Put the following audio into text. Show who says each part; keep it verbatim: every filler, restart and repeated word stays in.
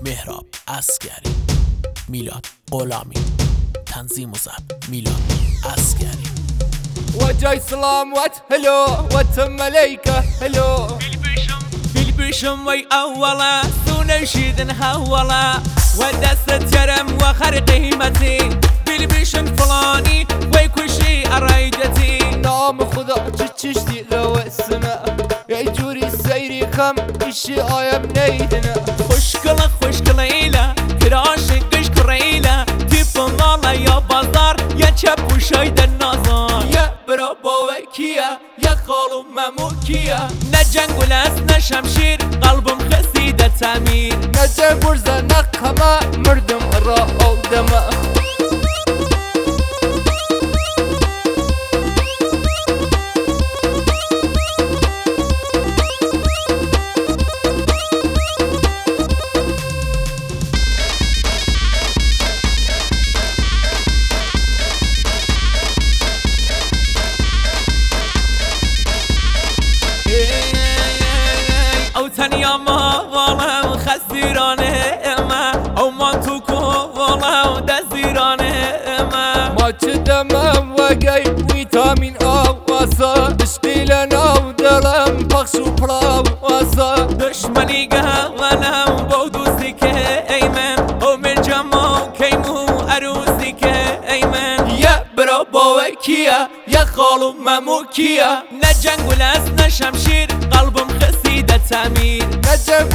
Speaker 1: مهراب عسکری، میلاد غلامی، تنظیم و ضبط میلاد عسکری.
Speaker 2: وجاي سلام وات هلو واتم ملايكة هلو
Speaker 3: بالبشم وي أولا سنشيد هولا ودست ترم وخر قيمتي بالبشم فلاني وي كل شيء أرايدتي
Speaker 2: نام خدا تشتي لو السماء يا جوري سيري خم إشي آيام نيدنا
Speaker 3: خوشكلا خوشكلا إيلا كراشن قش كريلا تيفن لالا يا بازار يا چپ وشايد النازار يا برابا وكيا يا خالو مموكيا نجنگ ولاس نشمشير قلبم خسيدة تامير
Speaker 2: نجم برزا نقما مردم را أو دما
Speaker 3: او تنیا ما والا خسیرانه ما او ما تو کو والا دزیرانه ما
Speaker 2: ما تدمم وقاي ويتامين أو واسا اشقيلنا ودلم بخش وبرا واسا
Speaker 3: دشمنی گهوانم بودوسی که ایمن او من جمع کیمو عروسی که ایمن یا برا باوکیا یا خالو مموکیا نه جنگ و لس نه شمشیر قلبم خسیده تامیر
Speaker 2: نجم